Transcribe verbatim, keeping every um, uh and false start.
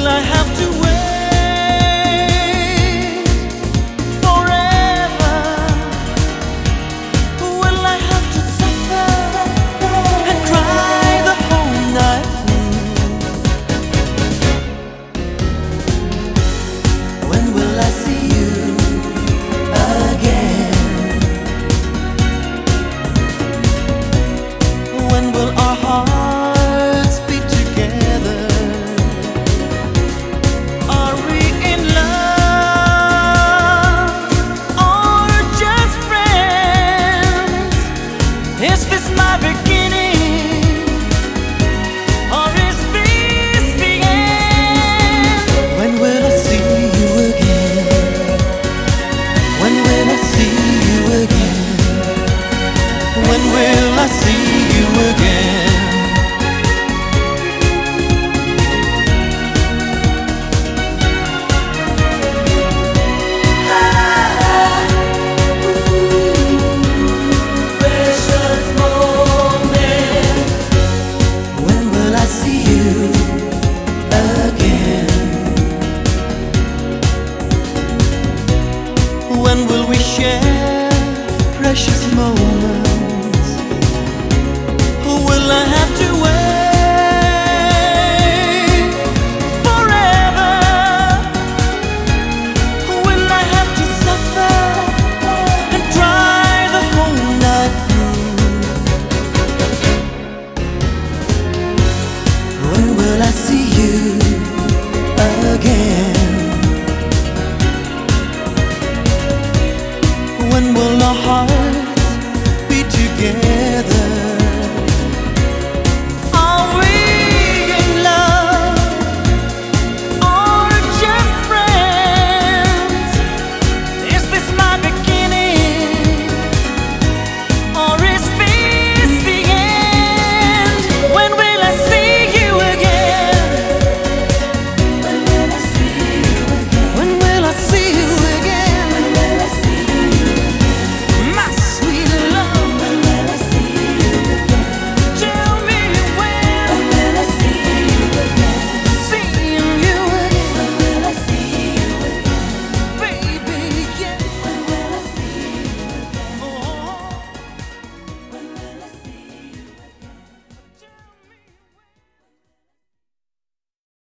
will I have to wait forever? Will I have to suffer and cry the whole night through? When will I see you again? When will our hearts be together? Are we in love or just friends? Is this my beginning or is this the end? When will I see you again? When will I see you again? When will I see you again? Precious moment. When will I see you again? When will we share precious moments? Will I have to wait forever? Will I have to suffer and cry the whole night through? When will I see you